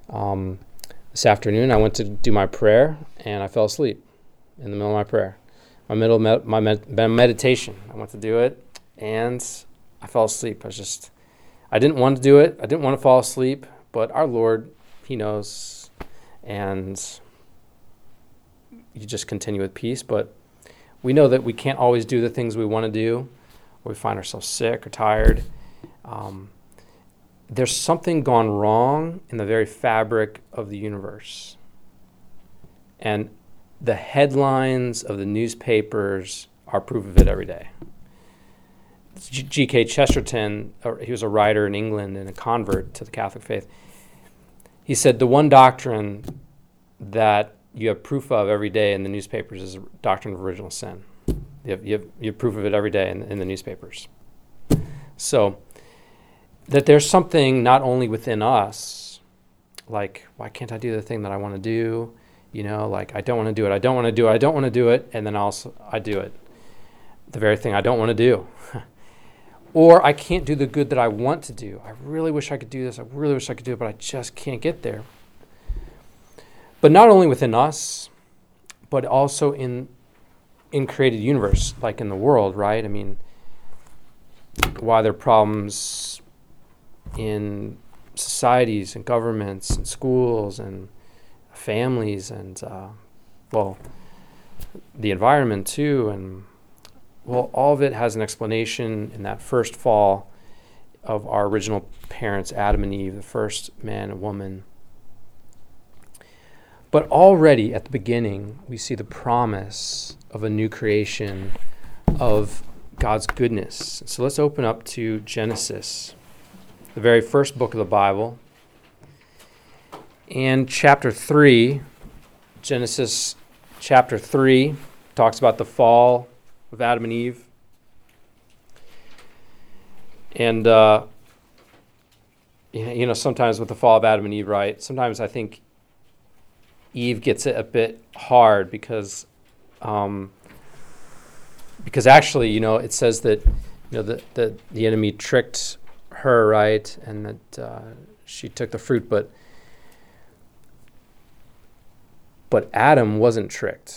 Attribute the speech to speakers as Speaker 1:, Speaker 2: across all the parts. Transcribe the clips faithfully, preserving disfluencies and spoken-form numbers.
Speaker 1: Um, this afternoon, I went to do my prayer, and I fell asleep in the middle of my prayer. My middle med- my med- meditation. I went to do it, and I fell asleep. I was just, I didn't want to do it. I didn't want to fall asleep, but our Lord, He knows, and you just continue with peace. But we know that we can't always do the things we want to do, or we find ourselves sick or tired. Um, there's something gone wrong in the very fabric of the universe. And the headlines of the newspapers are proof of it every day. G K Chesterton, he was a writer in England and a convert to the Catholic faith. He said the one doctrine that you have proof of every day in the newspapers is the doctrine of original sin. You have, you have, you have proof of it every day in, in the newspapers. So that there's something not only within us, like, why can't I do the thing that I want to do? You know, like, I don't want to do it, I don't want to do it, I don't want to do it, and then also I do it. The very thing I don't want to do. Or I can't do the good that I want to do. I really wish I could do this, I really wish I could do it, but I just can't get there. But not only within us, but also in in created universe, like in the world, right? I mean, why there are problems in societies and governments and schools and families and, uh, well, the environment too. And, well, all of it has an explanation in that first fall of our original parents, Adam and Eve, the first man and woman. But already at the beginning, we see the promise of a new creation of God's goodness. So let's open up to Genesis, the very first book of the Bible. And chapter three, Genesis chapter three, talks about the fall of Adam and Eve. And, uh, you know, sometimes with the fall of Adam and Eve, right, sometimes I think Eve gets it a bit hard because um, because actually, you know, it says that, you know, the, the, the enemy tricked her, right, and that uh, she took the fruit, but but Adam wasn't tricked.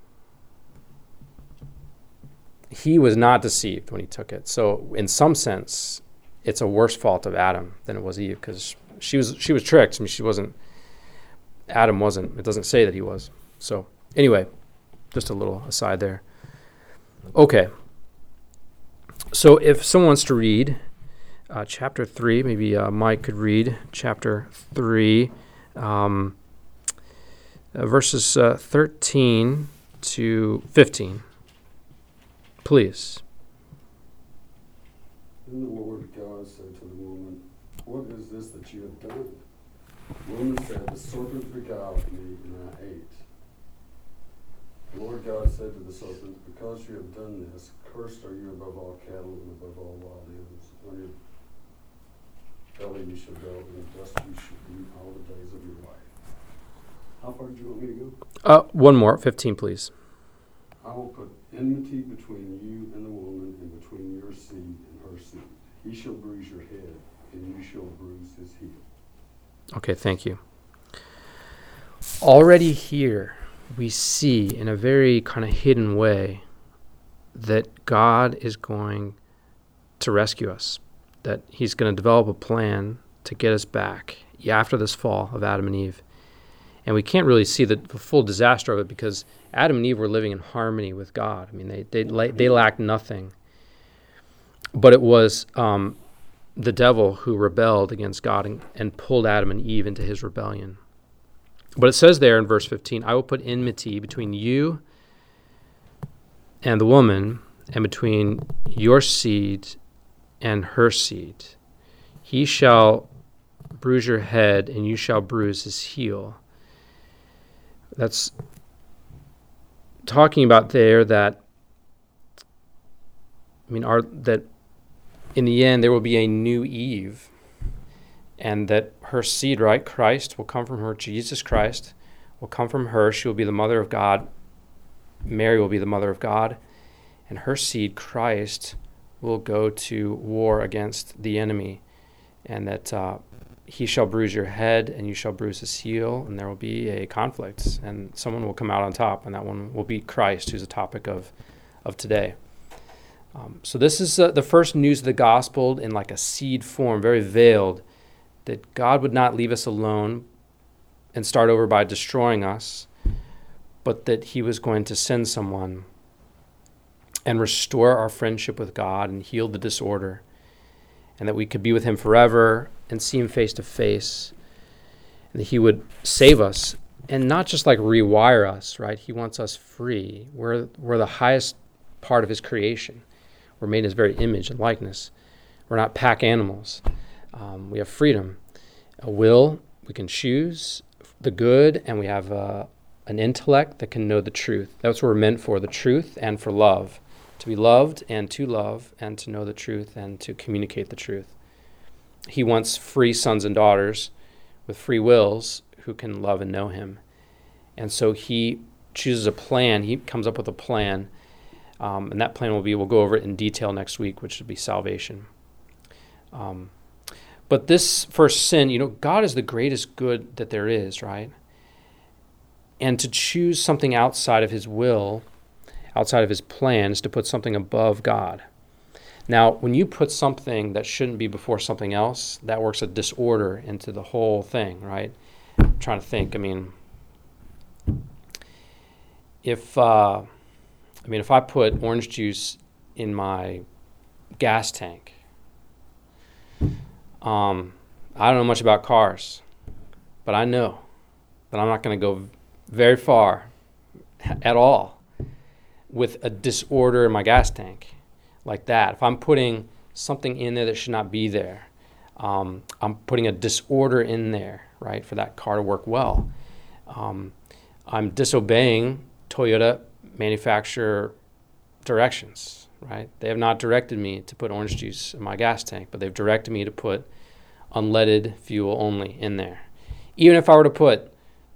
Speaker 1: He was not deceived when he took it. So in some sense, it's a worse fault of Adam than it was Eve, because she was she was tricked. I mean, she wasn't. Adam wasn't. It doesn't say that he was. So anyway, just a little aside there. Okay. So if someone wants to read uh, chapter three, maybe uh, Mike could read chapter three, um, uh, verses uh, thirteen to fifteen. Please.
Speaker 2: Then the Lord God said to the woman, "What is this that you have done?" The woman said, "The serpent beguiled me, and I ate." The Lord God said to the serpent, "Because you have done this, cursed are you above all cattle and above all wild animals. On your belly you shall go, and the dust you shall eat all the days of your life." How far do you want me to go?
Speaker 1: Uh, one more, fifteen, please.
Speaker 2: "I will put enmity between you and the woman, and between your seed and her seed. He shall bruise your head, and you shall bruise his heel."
Speaker 1: Okay, thank you. Already here, we see in a very kind of hidden way that God is going to rescue us, that he's going to develop a plan to get us back after this fall of Adam and Eve. And we can't really see the, the full disaster of it because Adam and Eve were living in harmony with God. I mean, they they, they lacked nothing. But it was um, the devil who rebelled against God and, and pulled Adam and Eve into his rebellion. But it says there in verse fifteen, "I will put enmity between you and the woman, and between your seed and her seed. He shall bruise your head, and you shall bruise his heel." That's talking about there that, I mean, our, that in the end there will be a new Eve, and that her seed, right, Christ, will come from her. Jesus Christ will come from her. She will be the mother of God. Mary will be the mother of God. And her seed, Christ, will go to war against the enemy. And that uh, he shall bruise your head and you shall bruise his heel, and there will be a conflict, and someone will come out on top, and that one will be Christ, who's the topic of, of today. Um, so this is uh, the first news of the gospel in like a seed form, very veiled, that God would not leave us alone and start over by destroying us, but that he was going to send someone and restore our friendship with God and heal the disorder, and that we could be with him forever and see him face to face, and that he would save us and not just like rewire us, right? He wants us free. We're, we're the highest part of his creation. We're made in his very image and likeness. We're not pack animals. Um, we have freedom, a will. We can choose the good, and we have uh, an intellect that can know the truth. That's what we're meant for, the truth and for love. To be loved and to love and to know the truth and to communicate the truth. He wants free sons and daughters with free wills who can love and know him. And so he chooses a plan. He comes up with a plan. Um, and that plan will be, we'll go over it in detail next week, which will be salvation. Um, but this first sin, you know, God is the greatest good that there is, right? And to choose something outside of his will, outside of his plan, is to put something above God. Now, when you put something that shouldn't be before something else, that works a disorder into the whole thing, right? I'm trying to think. I mean, if uh, I mean, if I put orange juice in my gas tank, um, I don't know much about cars, but I know that I'm not going to go very far at all with a disorder in my gas tank like that. If I'm putting something in there that should not be there, um, I'm putting a disorder in there, right, for that car to work well. Um, I'm disobeying Toyota manufacturer directions, right? They have not directed me to put orange juice in my gas tank, but they've directed me to put unleaded fuel only in there. Even if I were to put,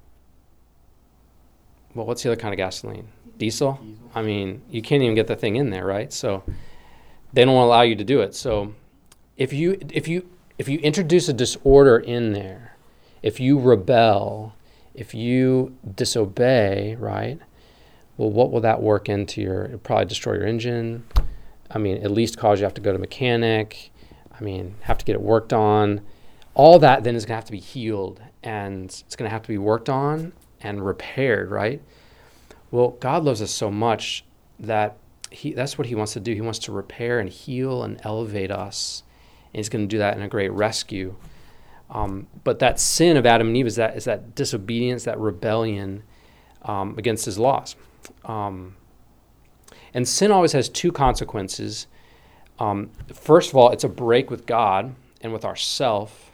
Speaker 1: well, what's the other kind of gasoline? Diesel? I mean, you can't even get the thing in there, right? So they don't allow you to do it. So if you if you if you introduce a disorder in there, if you rebel, if you disobey, right? Well, what will that work into your? It'll probably destroy your engine. I mean, at least cause you have to go to a mechanic. I mean, have to get it worked on. All that then is going to have to be healed, and it's going to have to be worked on and repaired, right? Well, God loves us so much that he that's what he wants to do. He wants to repair and heal and elevate us. And he's going to do that in a great rescue. Um, but that sin of Adam and Eve is that is that disobedience, that rebellion um, against his laws. Um, and sin always has two consequences. Um, first of all, it's a break with God and with ourself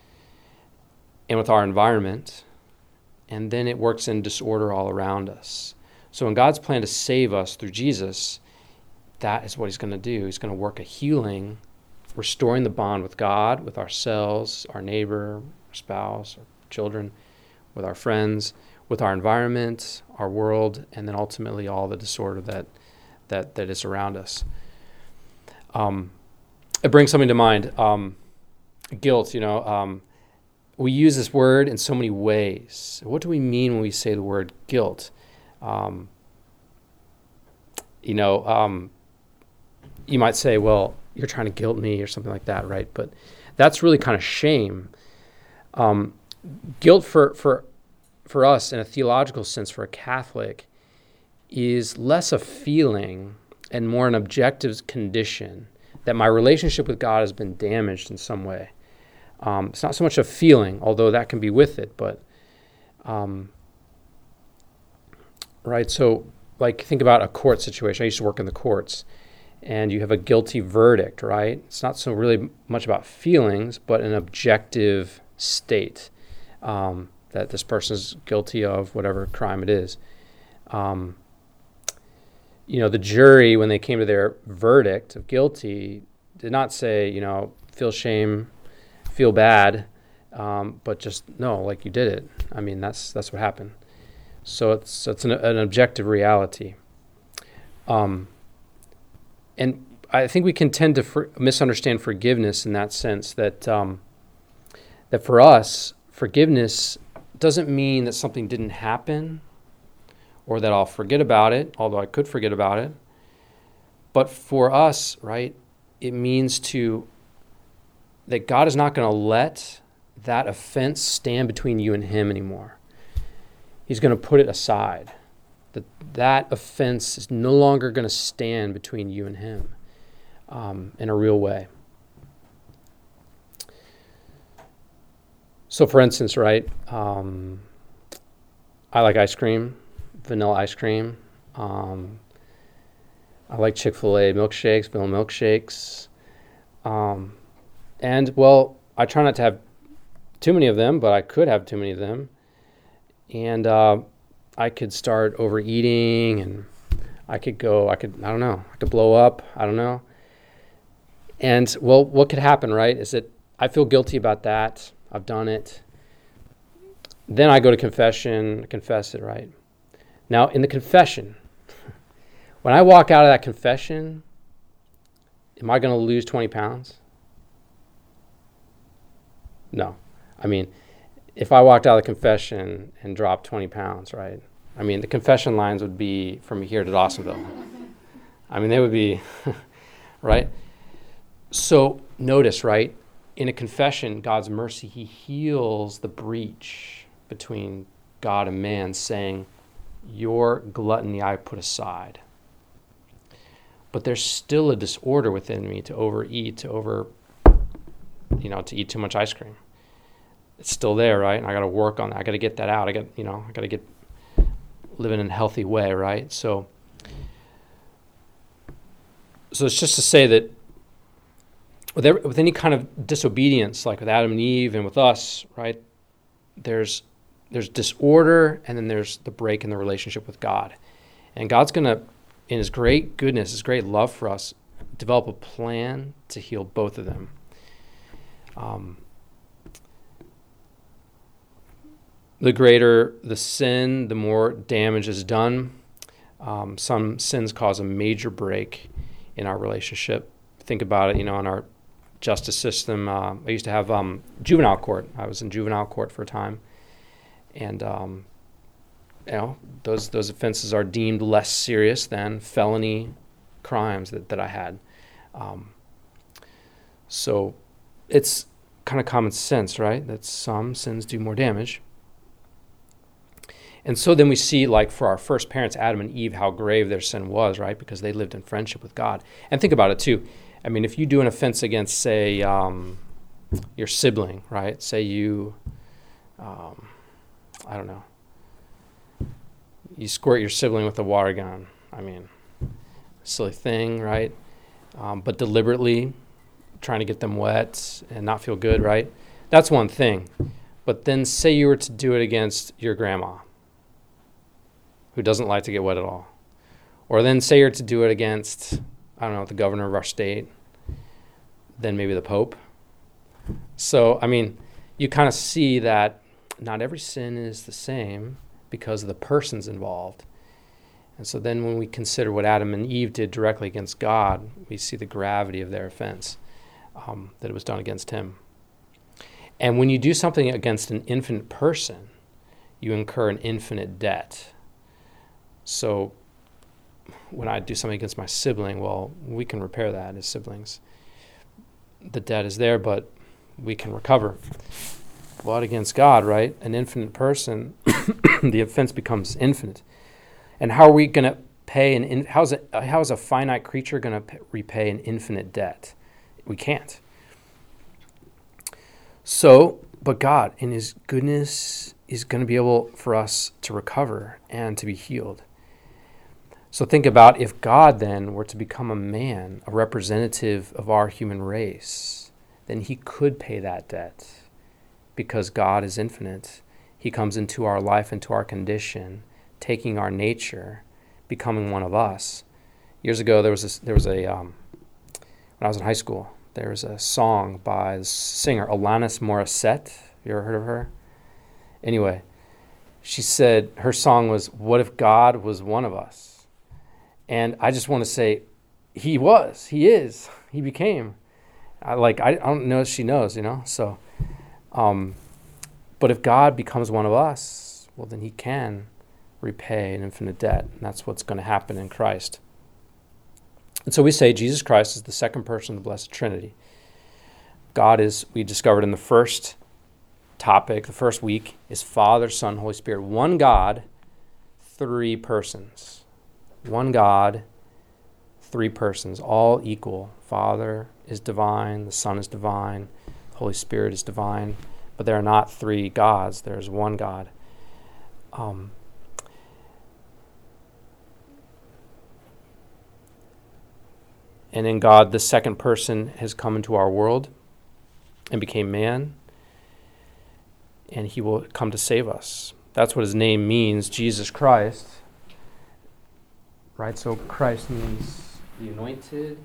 Speaker 1: and with our environment. And then it works in disorder all around us. So in God's plan to save us through Jesus, that is what he's going to do. He's going to work a healing, restoring the bond with God, with ourselves, our neighbor, our spouse, our children, with our friends, with our environment, our world, and then ultimately all the disorder that that, that is around us. Um, it brings something to mind. Um, guilt, you know, um, we use this word in so many ways. What do we mean when we say the word guilt? Um, you know, um, you might say, well, you're trying to guilt me or something like that, right? But that's really kind of shame. Um, guilt for, for, for us in a theological sense, for a Catholic, is less a feeling and more an objective condition that my relationship with God has been damaged in some way. Um, it's not so much a feeling, although that can be with it, but, um, right, so, like, think about a court situation. I used to work in the courts, and you have a guilty verdict, right? It's not so really much about feelings, but an objective state um, that this person is guilty of whatever crime it is. Um, you know, the jury, when they came to their verdict of guilty, did not say, you know, feel shame, feel bad, um, but just no, like you did it. I mean, that's that's what happened. So it's it's an, an objective reality. Um, and I think we can tend to for, misunderstand forgiveness in that sense, that um, that for us, forgiveness doesn't mean that something didn't happen or that I'll forget about it, although I could forget about it. But for us, right, it means to that God is not going to let that offense stand between you and him anymore. He's going to put it aside. That that offense is no longer going to stand between you and him um, in a real way. So for instance, right, um, I like ice cream, vanilla ice cream. Um, I like Chick-fil-A milkshakes, vanilla milkshakes. Um, and, well, I try not to have too many of them, but I could have too many of them. And uh, I could start overeating, and I could go, I could, I don't know, I could blow up, I don't know. And, well, what could happen, right, is that I feel guilty about that. I've done it. Then I go to confession, confess it, right? Now, in the confession, when I walk out of that confession, am I going to lose twenty pounds? No. I mean, if I walked out of the confession and dropped twenty pounds, right? I mean, the confession lines would be from here to Dawsonville. I mean, they would be, right? So notice, right? In a confession, God's mercy, he heals the breach between God and man, saying, your gluttony I put aside. But there's still a disorder within me to overeat, to over, you know, to eat too much ice cream. It's still there, right? And I got to work on that. I got to get that out. I got, you know, I got to get living in a healthy way, right? So, so it's just to say that with every, with any kind of disobedience, like with Adam and Eve and with us, right? There's there's disorder, and then there's the break in the relationship with God, and God's gonna, in his great goodness, his great love for us, develop a plan to heal both of them. Um, the greater the sin, the more damage is done. Um, some sins cause a major break in our relationship. Think about it, you know, in our justice system. Uh, I used to have um, juvenile court. I was in juvenile court for a time. And, um, you know, those those offenses are deemed less serious than felony crimes that, that I had. Um, so it's kind of common sense, right, that some sins do more damage. And so then we see, like, for our first parents, Adam and Eve, how grave their sin was, right, because they lived in friendship with God. And think about it, too. I mean, if you do an offense against, say, um, your sibling, right, say you, um, I don't know, you squirt your sibling with a water gun. I mean, silly thing, right? Um, but deliberately trying to get them wet and not feel good, right? That's one thing. But then say you were to do it against your grandma, who doesn't like to get wet at all. Or then say you're to do it against, I don't know, the governor of our state, then maybe the Pope. So, I mean, you kind of see that not every sin is the same because of the persons involved. And so then when we consider what Adam and Eve did directly against God, we see the gravity of their offense, um, that it was done against him. And when you do something against an infinite person, you incur an infinite debt. So when I do something against my sibling, well, we can repair that as siblings. The debt is there, but we can recover. But against God, right, an infinite person, the offense becomes infinite. And how are we going to pay an in, how's a how is a finite creature going to repay an infinite debt? We can't. So, but God, in his goodness, is going to be able for us to recover and to be healed. So think about if God then were to become a man, a representative of our human race, then he could pay that debt because God is infinite. He comes into our life, into our condition, taking our nature, becoming one of us. Years ago, there was a, there was a um, when I was in high school, there was a song by the singer Alanis Morissette. You ever heard of her? Anyway, she said her song was, "What if God was one of us?" And I just want to say, he was, he is, he became. I like, I, I don't know if she knows, you know. So, Um, but if God becomes one of us, well, then he can repay an infinite debt. And that's what's going to happen in Christ. And so we say Jesus Christ is the second person of the Blessed Trinity. God is, we discovered in the first topic, the first week, is Father, Son, Holy Spirit. One God, three persons. One God, three persons, all equal. Father is divine, the Son is divine, the Holy Spirit is divine, but there are not three gods, there's one God. Um, and in God, the second person has come into our world and became man, and he will come to save us. That's what his name means, Jesus Christ. Right, so Christ means the anointed,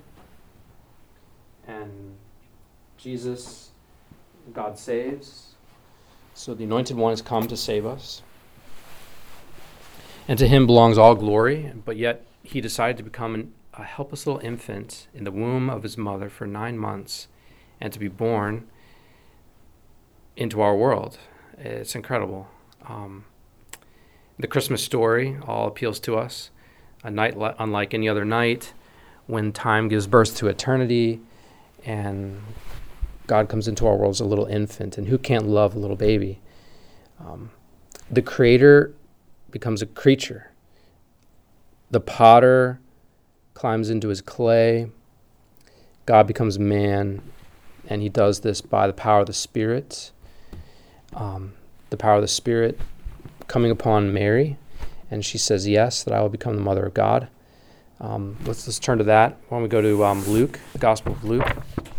Speaker 1: and Jesus, God saves. So the anointed one has come to save us. And to him belongs all glory, but yet he decided to become an, a helpless little infant in the womb of his mother for nine months and to be born into our world. It's incredible. Um, the Christmas story all appeals to us. A night le- unlike any other night, when time gives birth to eternity, and God comes into our world as a little infant. And who can't love a little baby? Um, the Creator becomes a creature. The potter climbs into his clay. God becomes man, and he does this by the power of the Spirit. Um, the power of the Spirit coming upon Mary. And she says, yes, that I will become the mother of God. Um, let's, let's turn to that. Why don't we go to um, Luke, the Gospel of Luke.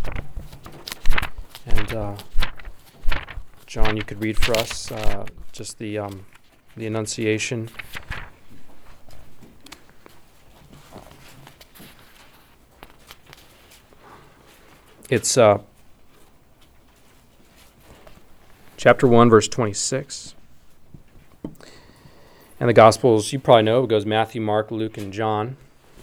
Speaker 1: And uh, John, you could read for us uh, just the, um, the Annunciation. It's uh, chapter one, verse twenty-six. And the Gospels, you probably know, it goes Matthew, Mark, Luke, and John.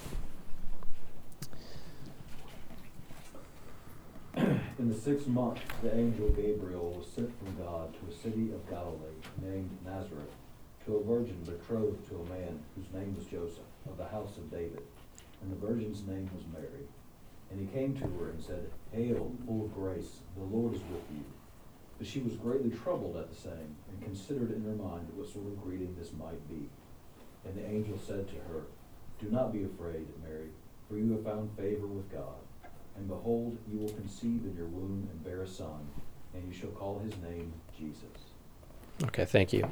Speaker 3: In the sixth month, the angel Gabriel was sent from God to a city of Galilee named Nazareth, to a virgin betrothed to a man whose name was Joseph, of the house of David. And the virgin's name was Mary. And he came to her and said, Hail, full of grace, the Lord is with you. But she was greatly troubled at the saying, and considered in her mind what sort of greeting this might be. And the angel said to her, Do not be afraid, Mary, for you have found favor with God. And behold, you will conceive in your womb and bear a son, and you shall call his name Jesus.
Speaker 1: Okay, thank you.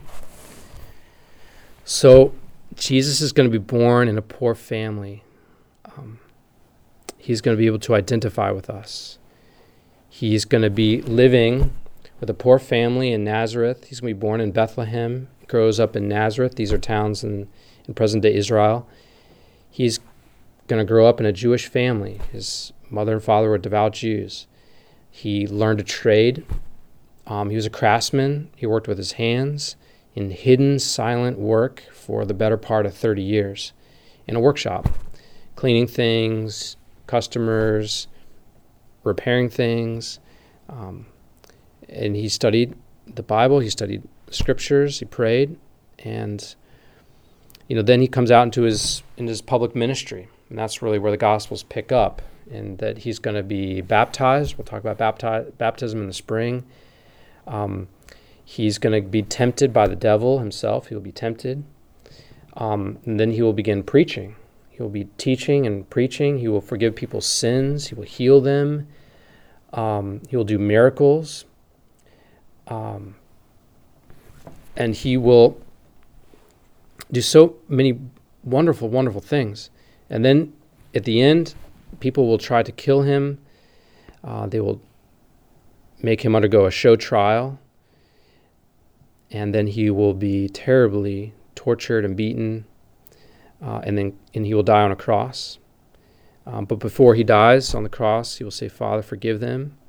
Speaker 1: So, Jesus is going to be born in a poor family. Um, he's going to be able to identify with us. He's going to be living with a poor family in Nazareth. He's going to be born in Bethlehem, grows up in Nazareth. These are towns in, in present-day Israel. He's going to grow up in a Jewish family. His mother and father were devout Jews. He learned a trade. Um, he was a craftsman. He worked with his hands in hidden, silent work for the better part of thirty years in a workshop, cleaning things, customers, repairing things. Um, and he studied the Bible. He studied scriptures. He prayed. And, you know, then he comes out into his, into his public ministry. And that's really where the Gospels pick up, and that he's going to be baptized. We'll talk about bapti- baptism in the spring. Um, he's going to be tempted by the devil himself. He will be tempted. Um, and then he will begin preaching. He will be teaching and preaching. He will forgive people's sins. He will heal them. Um, he will do miracles. Um, and he will do so many wonderful, wonderful things. And then at the end, people will try to kill him. Uh, they will make him undergo a show trial. And then he will be terribly tortured and beaten. Uh, and then and he will die on a cross. Um, but before he dies on the cross, he will say, Father, forgive them.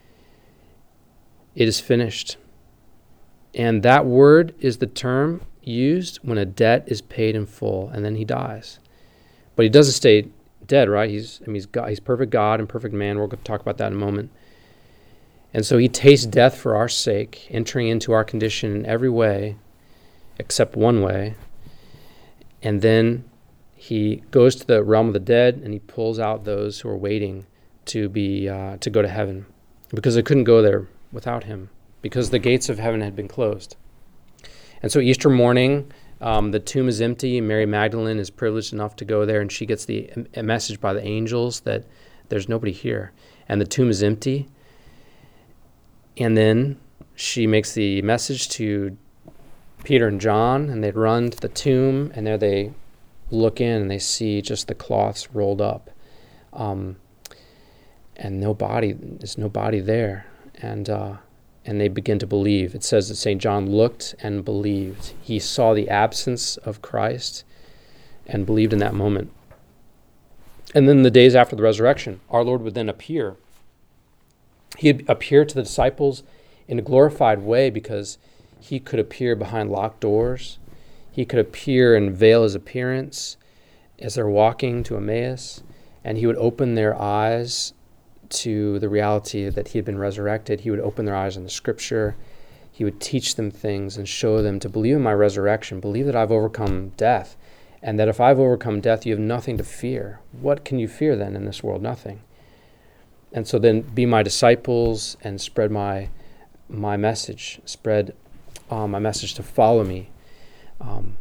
Speaker 1: It is finished. And that word is the term used when a debt is paid in full, and then he dies. But he doesn't stay dead, right? He's I mean, he's God, he's perfect God and perfect man. We're going to talk about that in a moment. And so he tastes death for our sake, entering into our condition in every way, except one way. And then he goes to the realm of the dead, and he pulls out those who are waiting to be uh, to go to heaven, because they couldn't go there without him, because the gates of heaven had been closed. And so Easter morning, um, the tomb is empty, and Mary Magdalene is privileged enough to go there, and she gets the a message by the angels that there's nobody here, and the tomb is empty. And then she makes the message to Peter and John, and they run to the tomb, and there they look in, and they see just the cloths rolled up, um, and no body. There's no body there, and uh, and they begin to believe. It says that Saint John looked and believed. He saw the absence of Christ and believed in that moment. And then the days after the resurrection, our Lord would then appear. He'd appear to the disciples in a glorified way, because he could appear behind locked doors. He could appear and veil his appearance as they're walking to Emmaus, and he would open their eyes to the reality that he had been resurrected. He would open their eyes in the scripture. He would teach them things and show them to believe in my resurrection, believe that I've overcome death, and that if I've overcome death, you have nothing to fear. What can you fear then in this world? Nothing. And so then be my disciples and spread my my message, spread uh, my message to follow me. Um,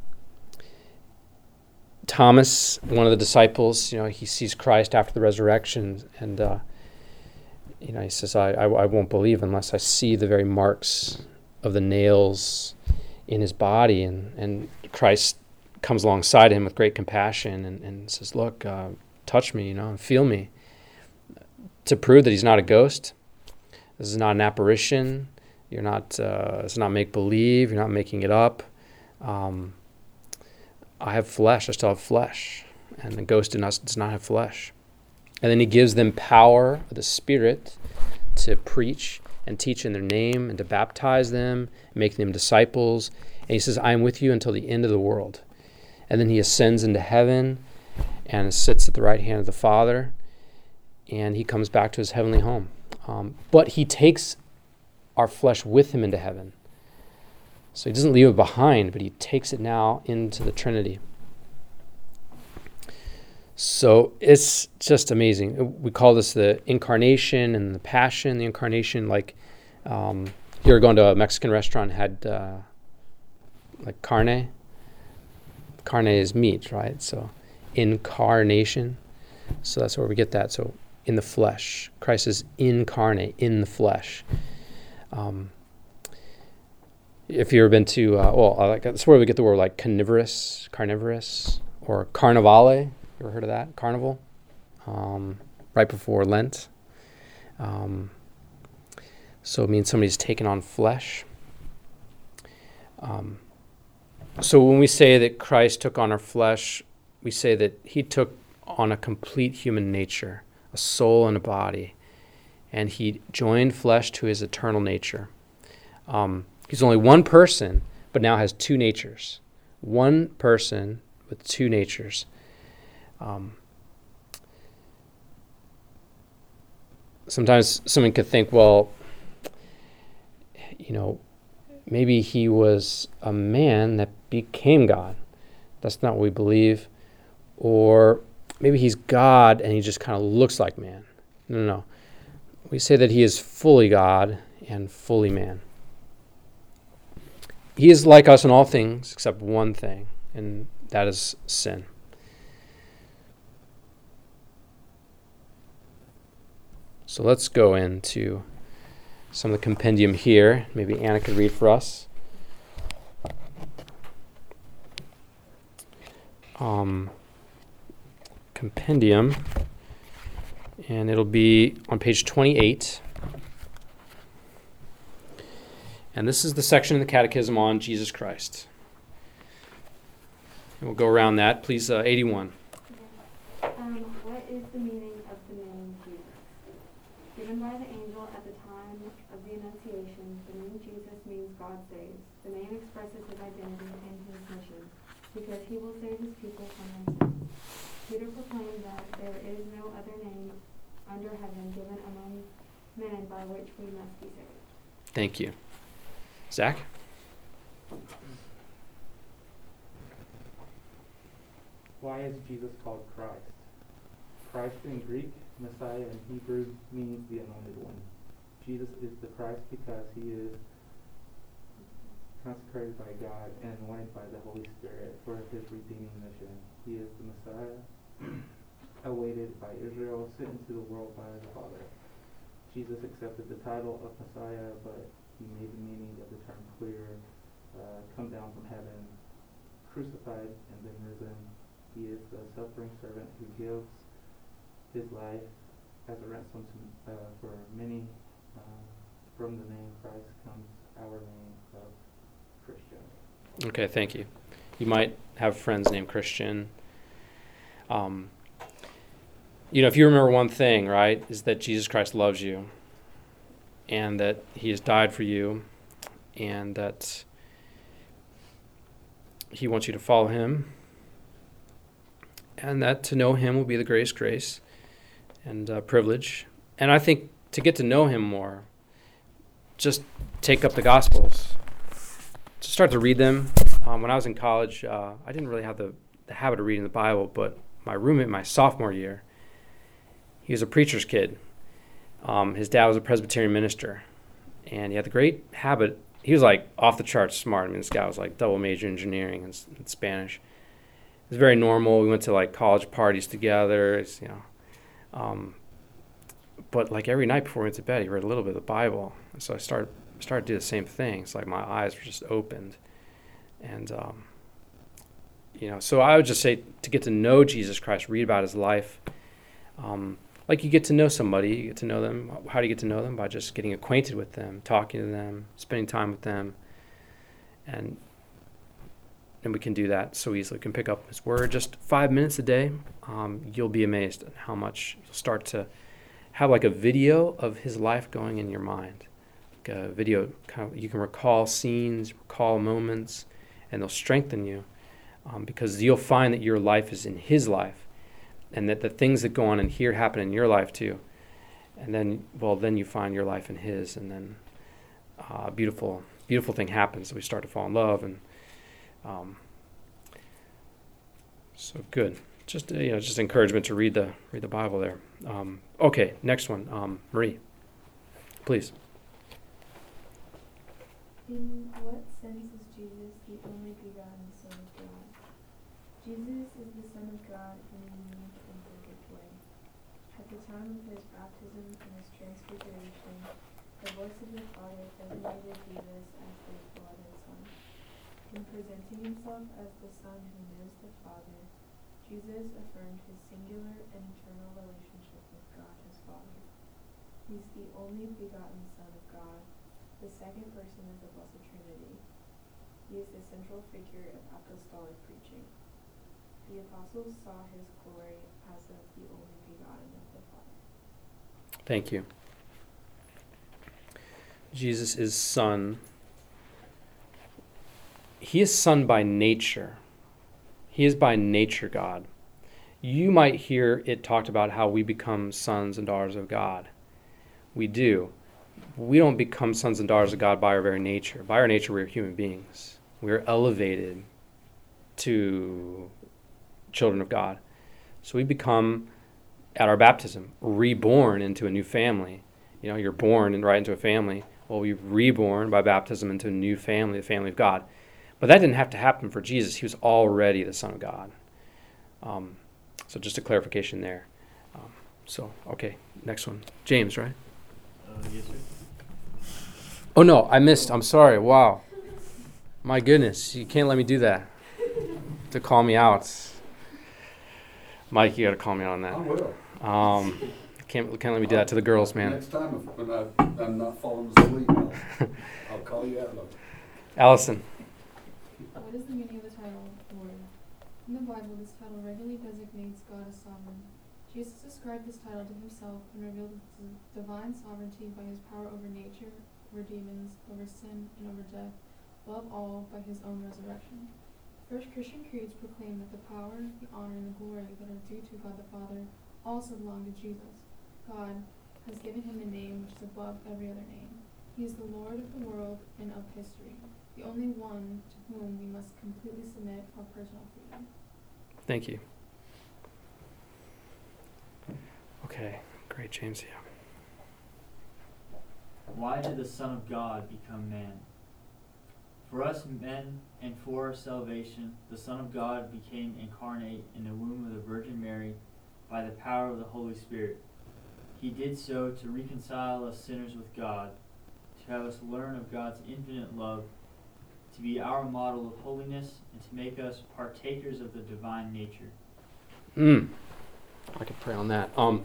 Speaker 1: Thomas, one of the disciples, you know, he sees Christ after the resurrection, and uh, you know, he says, I, I, I won't believe unless I see the very marks of the nails in his body. And, and Christ comes alongside him with great compassion and, and says, look, uh, touch me, you know, and feel me, to prove that he's not a ghost. This is not an apparition. You're not, uh, it's not make-believe. You're not making it up. Um, I have flesh. I still have flesh. And the ghost in us does not have flesh. And then he gives them power of the Spirit to preach and teach in their name and to baptize them, making them disciples. And he says, I am with you until the end of the world. And then he ascends into heaven and sits at the right hand of the Father, and he comes back to his heavenly home. Um, but he takes our flesh with him into heaven. So he doesn't leave it behind, but he takes it now into the Trinity. So it's just amazing. We call this the incarnation and the passion. The incarnation, like um, you were going to a Mexican restaurant, had uh, like carne. Carne is meat, right? So incarnation. So that's where we get that. So in the flesh. Christ is incarnate, in the flesh. Um, if you've ever been to, uh, well, I like, that's where we get the word like carnivorous, carnivorous, or carnivale. You ever heard of that? Carnival? Um, right before Lent. Um, so it means somebody's taken on flesh. Um, so when we say that Christ took on our flesh, we say that he took on a complete human nature, a soul and a body, and he joined flesh to his eternal nature. Um, he's only one person, but now has two natures. One person with two natures. Um, sometimes someone could think, well, you know, maybe he was a man that became God. That's not what we believe. Or maybe he's God and he just kind of looks like man. No, no, no. We say that he is fully God and fully man. He is like us in all things except one thing, and that is sin. So let's go into some of the compendium here. Maybe Anna could read for us. Um, compendium, and it'll be on page twenty-eight. And this is the section in the Catechism on Jesus Christ. And we'll go around that. Please, uh, eighty-one.
Speaker 4: Um, what is the meaning of the name Jesus? Given by the angel at the time of the Annunciation, the name Jesus means God saves. The name expresses his identity and his mission, because he will save his people from their sins. Peter proclaimed that there is no other name under heaven given among man by which we must be saved.
Speaker 1: Thank you. Zach?
Speaker 5: Why is Jesus called Christ? Christ in Greek, Messiah in Hebrew means the anointed one. Jesus is the Christ because he is consecrated by God and anointed by the Holy Spirit for his redeeming mission. He is the Messiah awaited by Israel, sent into the world by the Father. Jesus accepted the title of Messiah, but he made the meaning of the term clear, uh, come down from heaven, crucified and then risen. He is the suffering servant who gives his life as a ransom to, uh, for many. Uh, from the name Christ comes our name of Christian.
Speaker 1: Okay, thank you. You might have friends named Christian. Um, you know, if you remember one thing, right, is that Jesus Christ loves you and that he has died for you and that he wants you to follow him and that to know him will be the greatest grace and uh, privilege. And I think to get to know him more, just take up the Gospels. Just start to read them. Um, when I was in college, uh, I didn't really have the, the habit of reading the Bible, but my roommate my sophomore year, he was a preacher's kid. Um, his dad was a Presbyterian minister, and he had the great habit. He was like off the charts smart. I mean, this guy was like double major engineering and, and Spanish. It was very normal. We went to like college parties together. It's, you know, um, but like every night before we went to bed, he read a little bit of the Bible. And so I started started to do the same thing. It's like my eyes were just opened, and um, you know. So I would just say to get to know Jesus Christ, read about his life. Um, like you get to know somebody, you get to know them. How do you get to know them? By just getting acquainted with them, talking to them, spending time with them, and and we can do that so easily. We can pick up his word just five minutes a day. Um, you'll be amazed at how much you'll start to have like a video of his life going in your mind. Like a video, kind of, you can recall scenes, recall moments, and they'll strengthen you um, because you'll find that your life is in his life and that the things that go on in here happen in your life too. And then, well, then you find your life in his, and then uh, a beautiful, beautiful thing happens. We start to fall in love, and um, so good. Just uh, you know, just encouragement to read the read the Bible there. Um, okay, next one, um, Marie, please.
Speaker 6: In what sense is Jesus the only begotten Son of God? Jesus is the Son of God in a unique and perfect way. At the time of his baptism and his transfiguration, the voice of the Father designated Jesus as his beloved Son. In presenting himself as the Son who knows the Father, Jesus affirmed his singular and eternal relationship with God his Father. He's the only begotten Son of God, the second person of the Blessed Trinity. He is the central figure of apostolic preaching. The apostles saw his glory as of the only begotten of the Father.
Speaker 1: Thank you. Jesus is Son. He is Son by nature. He is by nature God. You might hear it talked about how we become sons and daughters of God. We do. We don't become sons and daughters of God by our very nature. By our nature, we're human beings. We're elevated to children of God. So we become, at our baptism, reborn into a new family. You know, you're born and right into a family. Well, we're reborn by baptism into a new family, the family of God. But that didn't have to happen for Jesus. He was already the Son of God. Um, so just a clarification there. Um, so, okay, next one. James, right?
Speaker 7: Uh, yes, sir.
Speaker 1: Oh, no, I missed. I'm sorry. Wow. My goodness. You can't let me do that. To call me out. Mike, you got to call me out on
Speaker 2: I
Speaker 1: that.
Speaker 2: will.
Speaker 1: Um, can't, can't let me do that to the girls, man.
Speaker 2: Next time, if, when I, I'm not falling asleep, I'll, I'll call you out of it.
Speaker 1: Allison.
Speaker 8: What is the meaning of the title Lord? In the Bible, this title regularly designates God as sovereign. Jesus ascribed this title to himself and revealed his divine sovereignty by his power over nature, over demons, over sin, and over death, above all, by his own resurrection. First Christian creeds proclaim that the power, the honor, and the glory that are due to God the Father also belong to Jesus. God, has given him a name which is above every other name. He is the Lord of the world and of history, the only one to whom we must completely submit our personal freedom.
Speaker 1: Thank you. Okay, great, James. Yeah.
Speaker 9: Why did the Son of God become man? For us men and for our salvation, the Son of God became incarnate in the womb of the Virgin Mary by the power of the Holy Spirit. He did so to reconcile us sinners with God, to have us learn of God's infinite love, to be our model of holiness, and to make us partakers of the divine nature.
Speaker 1: Mm. I could pray on that. Um.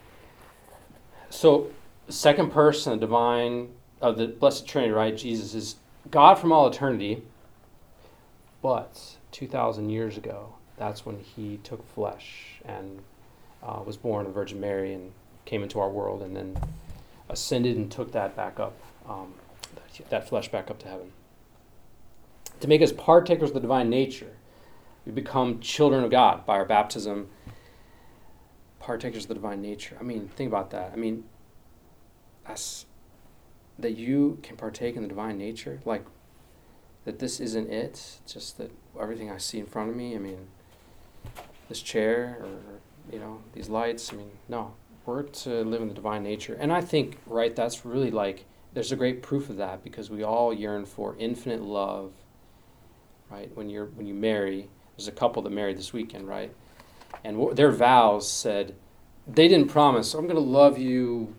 Speaker 1: So, second person, the divine of the Blessed Trinity, right? Jesus is God from all eternity, but two thousand years ago, that's when he took flesh and uh, was born of Virgin Mary and came into our world, and then ascended and took that back up, um, that flesh back up to heaven. To make us partakers of the divine nature, we become children of God by our baptism, partakers of the divine nature. I mean, think about that. I mean, us, that you can partake in the divine nature, like that this isn't it, just that everything I see in front of me, I mean, this chair or, you know, these lights, I mean, no, we're to live in the divine nature. And I think, right, that's really like, there's a great proof of that because we all yearn for infinite love, right? When you're when you marry, there's a couple that married this weekend, right? And w- their vows said, they didn't promise, I'm going to love you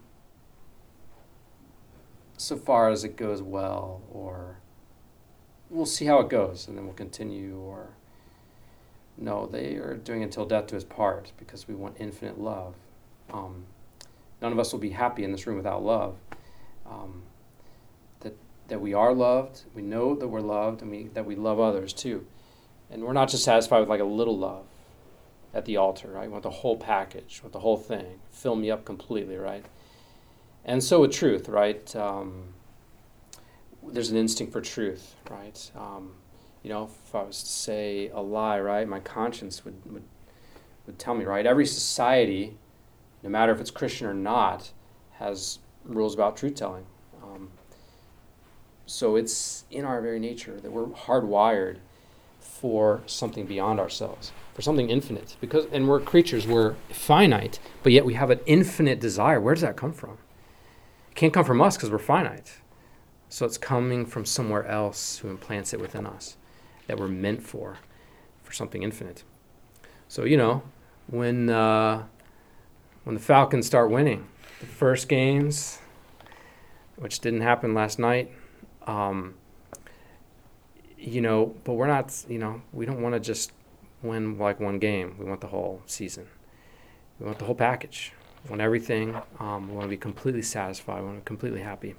Speaker 1: so far as it goes well, or we'll see how it goes and then we'll continue, or no, they are doing until death do us part because we want infinite love. Um, none of us will be happy in this room without love. Um, that that we are loved, we know that we're loved, and we that we love others too. And we're not just satisfied with like a little love at the altar, right? We want the whole package, want the whole thing. Fill me up completely, right? And so with truth, right? Um, there's an instinct for truth, right? Um, you know, if I was to say a lie, right, my conscience would, would would tell me, right? Every society, no matter if it's Christian or not, has rules about truth-telling. Um, so it's in our very nature that we're hardwired for something beyond ourselves, for something infinite. Because, and we're creatures, we're finite, but yet we have an infinite desire. Where does that come from? It can't come from us because we're finite. So it's coming from somewhere else who implants it within us that we're meant for, for something infinite. So, you know, when uh, when the Falcons start winning the first games, which didn't happen last night, um, you know, but we're not, you know, we don't want to just win like one game. We want the whole season. We want the whole package. We want everything. Um, we want to be completely satisfied. We want to be completely happy.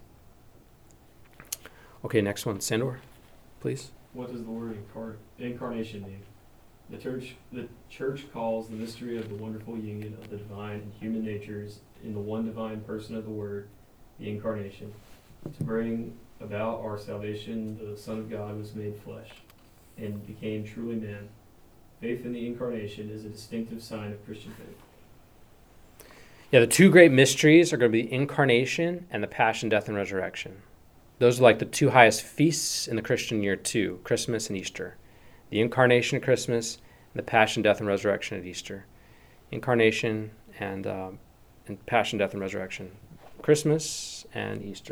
Speaker 1: Okay, next one. Sandor, please.
Speaker 7: What does the word incar- incarnation mean? The church, the church calls the mystery of the wonderful union of the divine and human natures in the one divine person of the Word, the incarnation. To bring about our salvation, the Son of God was made flesh and became truly man. Faith in the incarnation is a distinctive sign of Christian faith.
Speaker 1: Yeah, the two great mysteries are going to be the incarnation and the passion, death, and resurrection. Those are like the two highest feasts in the Christian year too, Christmas and Easter. The incarnation at Christmas and the passion, death, and resurrection at Easter. Incarnation and, uh, and passion, death, and resurrection. Christmas and Easter.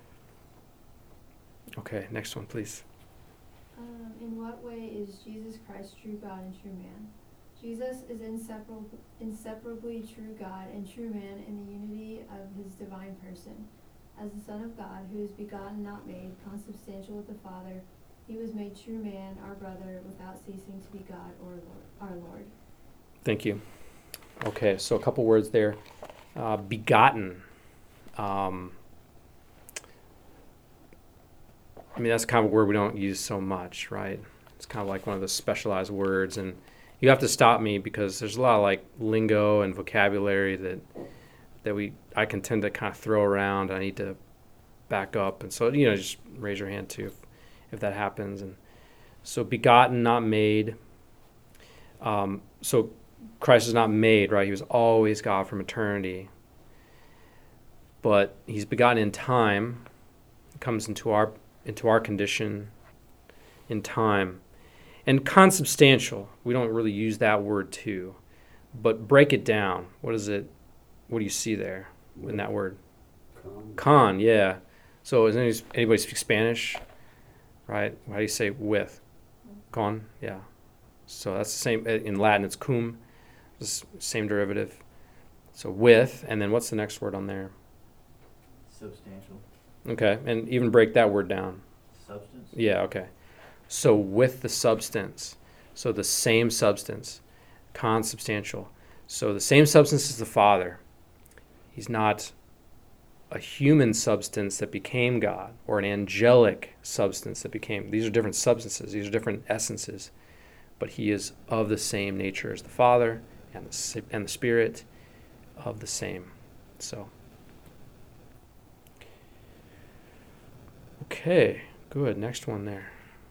Speaker 1: Okay, next one, please.
Speaker 10: Um, in what way is Jesus Christ true God and true man? Jesus is inseparable, inseparably true God and true man in the unity of his divine person. As the Son of God, who is begotten, not made, consubstantial with the Father, he was made true man, our brother, without ceasing to be God or Lord, our Lord.
Speaker 1: Thank you. Okay, so a couple words there. Uh, begotten. Um, I mean, that's kind of a word we don't use so much, right? It's kind of like one of those specialized words, and you have to stop me because there's a lot of like lingo and vocabulary that that we I can tend to kind of throw around. I need to back up, and so you know, just raise your hand too if, if that happens. And so, begotten, not made. Um, so Christ is not made, right? He was always God from eternity. but he's begotten in time, comes into our into our condition in time. And consubstantial, we don't really use that word too, but break it down. What is it? What do you see there in that word?
Speaker 2: Con.
Speaker 1: Con, yeah. So is any, anybody speak Spanish? Right? How do you say with? Con, yeah. So that's the same, in Latin it's cum, it's the same derivative. So with, and then what's the next word on there?
Speaker 9: Substantial.
Speaker 1: Okay, and even break that word down.
Speaker 9: Substance.
Speaker 1: Yeah, okay. So with the substance, so the same substance, consubstantial. So the same substance as the Father. He's not a human substance that became God or an angelic substance that became. These are different substances. These are different essences. But he is of the same nature as the Father and the, and the Spirit of the same. So, okay, good. Next one there.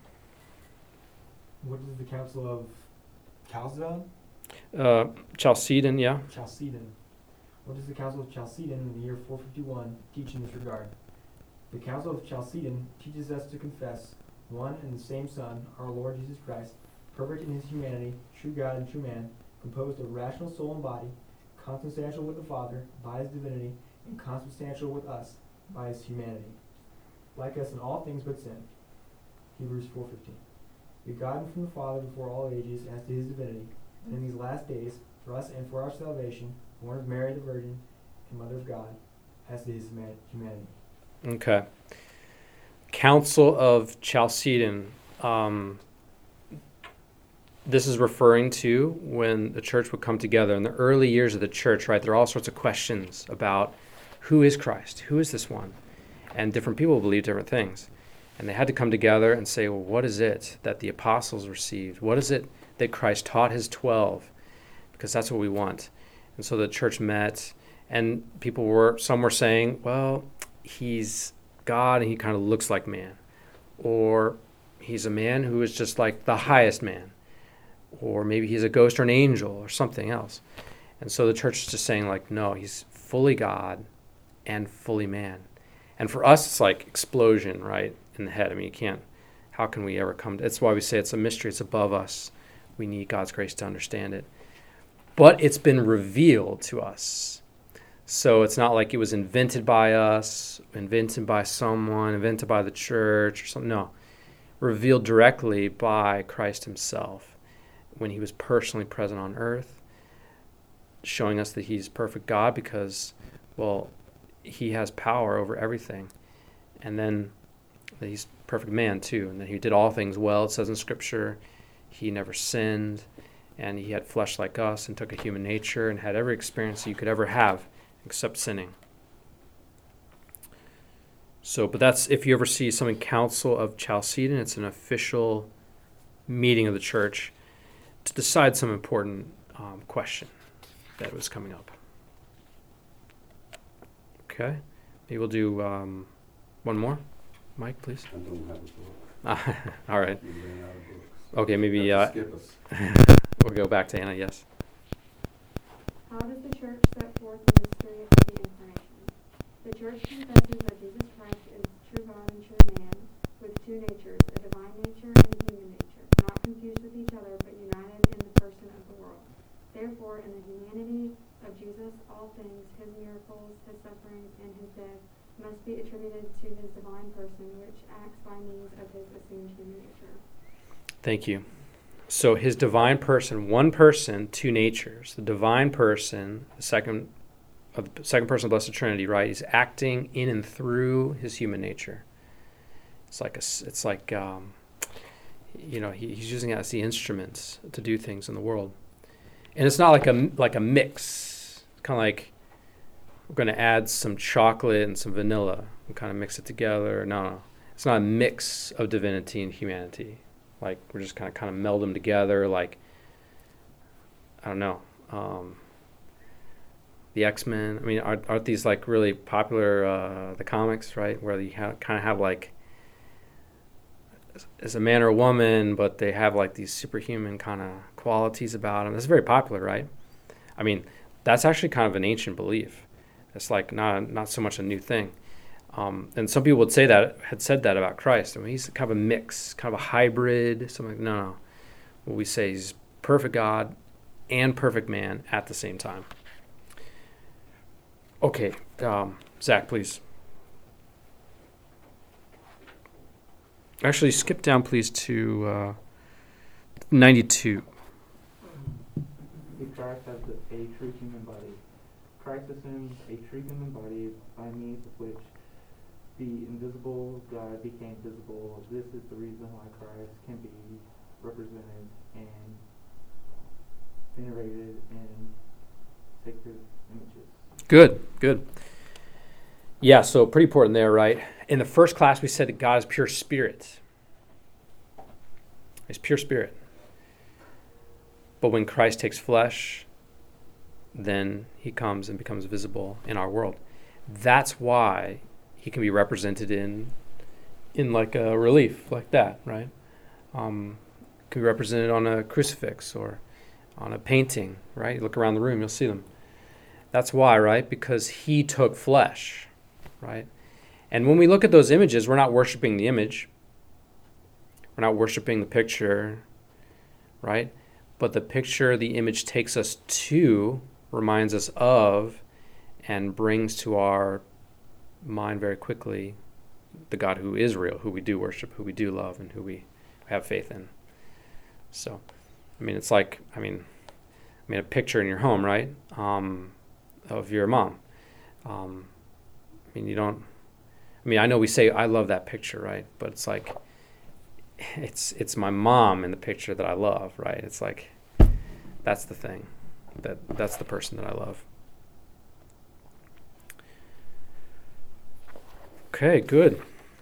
Speaker 11: What is the Council of Chalcedon?
Speaker 1: Uh, Chalcedon, yeah.
Speaker 11: Chalcedon. What does the Council of Chalcedon in the year four fifty-one teach in this regard? The Council of Chalcedon teaches us to confess one and the same Son, our Lord Jesus Christ, perfect in his humanity, true God and true man, composed of rational soul and body, consubstantial with the Father by his divinity, and consubstantial with us by his humanity, like us in all things but sin. Hebrews four fifteen. Begotten from the Father before all ages as to his divinity, and in these last days, for us and for our salvation, born of Mary the Virgin and Mother of God, as to his humanity.
Speaker 1: Okay. Council of Chalcedon. Um, this is referring to when the church would come together. In the early years of the church, right, there are all sorts of questions about who is Christ? Who is this one? And different people believe different things. And they had to come together and say, well, what is it that the apostles received? What is it that Christ taught his twelve? Because that's what we want. And so the church met, and people were, some were saying, well, he's God and he kind of looks like man. Or he's a man who is just like the highest man. Or maybe he's a ghost or an angel or something else. And so the church is just saying, like, no, he's fully God and fully man. And for us, it's like explosion, right, in the head. I mean, you can't, how can we ever come to, that's why we say it's a mystery, it's above us. We need God's grace to understand it. But it's been revealed to us. So it's not like it was invented by us, invented by someone, invented by the church or something. No, revealed directly by Christ himself when he was personally present on earth, showing us that he's perfect God because, well, he has power over everything. And then that he's perfect man too, and that he did all things well. It says in Scripture, he never sinned, and he had flesh like us and took a human nature and had every experience you could ever have except sinning. So, but that's, if you ever see something, Council of Chalcedon, it's an official meeting of the church to decide some important um, question that was coming up. Okay, maybe we'll do um, one more. Mike, please.
Speaker 2: I don't have a book.
Speaker 1: All right.
Speaker 2: We ran out of books.
Speaker 1: Okay, maybe
Speaker 2: Have
Speaker 1: uh,
Speaker 2: to skip us.
Speaker 1: we'll go back to Anna, yes.
Speaker 4: How does the church set forth the mystery of the incarnation? The church confesses that Jesus Christ is true God and true man, with two natures, a divine nature and a human nature, not confused with each other, but united in the person of the world. Therefore, in the humanity of Jesus, all things, his miracles, his sufferings, and his death, must be attributed to his divine person, which acts by means of his assumed human nature.
Speaker 1: Thank you. So his divine person, one person, two natures. The divine person, the second of the second person of the Blessed Trinity, right? He's acting in and through his human nature. It's like a, it's like um, you know, he, he's using it as the instruments to do things in the world, and it's not like a like a mix. It's kind of like we're going to add some chocolate and some vanilla and kind of mix it together. No, no, it's not a mix of divinity and humanity. Like we're just kind of kind of meld them together. Like I don't know, um, the X-Men. I mean, aren't, aren't these like really popular? Uh, the comics, right, where you ha- kind of have like as a man or a woman, but they have like these superhuman kind of qualities about them. That's very popular, right? I mean, that's actually kind of an ancient belief. It's like not not so much a new thing. Um, and some people would say that, had said that about Christ. I mean, he's kind of a mix, kind of a hybrid, something like, no, no. What we say is perfect God and perfect man at the same time. Okay, um, Zach, please. Actually, skip down, please, to uh, ninety-two.
Speaker 5: If Christ has a true human body. Christ assumes a true human body by means of which the invisible God became visible. This is the reason why Christ can be represented and venerated in sacred images.
Speaker 1: Good, good. Yeah, so pretty important there, right? In the first class, we said that God is pure spirit. He's pure spirit. But when Christ takes flesh, then he comes and becomes visible in our world. That's why he can be represented in in like a relief like that, right? Um, can be represented on a crucifix or on a painting, right? You look around the room, you'll see them. That's why, right? Because he took flesh, right? And when we look at those images, we're not worshiping the image. We're not worshiping the picture, right? But the picture, the image takes us to, reminds us of, and brings to our mind very quickly the God who is real, who we do worship, who we do love, and who we have faith in. So, I mean, it's like, I mean, I mean, a picture in your home, right, um, of your mom. Um, I mean, you don't, I mean, I know we say, I love that picture, right, but it's like, it's it's my mom in the picture that I love, right? It's like, that's the thing, that that's the person that I love. Okay, good.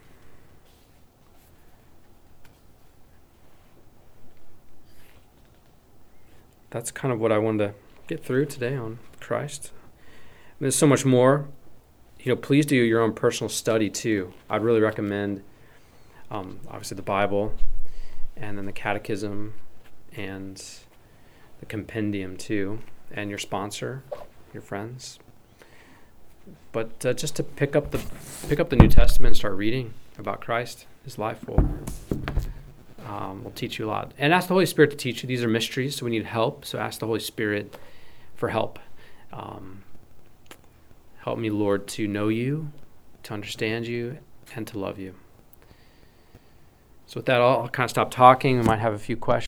Speaker 1: That's kind of what I wanted to get through today on Christ. And there's so much more. You know, please do your own personal study too. I'd really recommend, um, obviously, the Bible, and then the Catechism, and the Compendium too, and your sponsor, your friends. But uh, just to pick up the pick up the New Testament and start reading about Christ, his life will um, will teach you a lot. And ask the Holy Spirit to teach you. These are mysteries, so we need help. So ask the Holy Spirit for help. Um, help me, Lord, to know you, to understand you, and to love you. So with that, I'll, I'll kind of stop talking. We might have a few questions.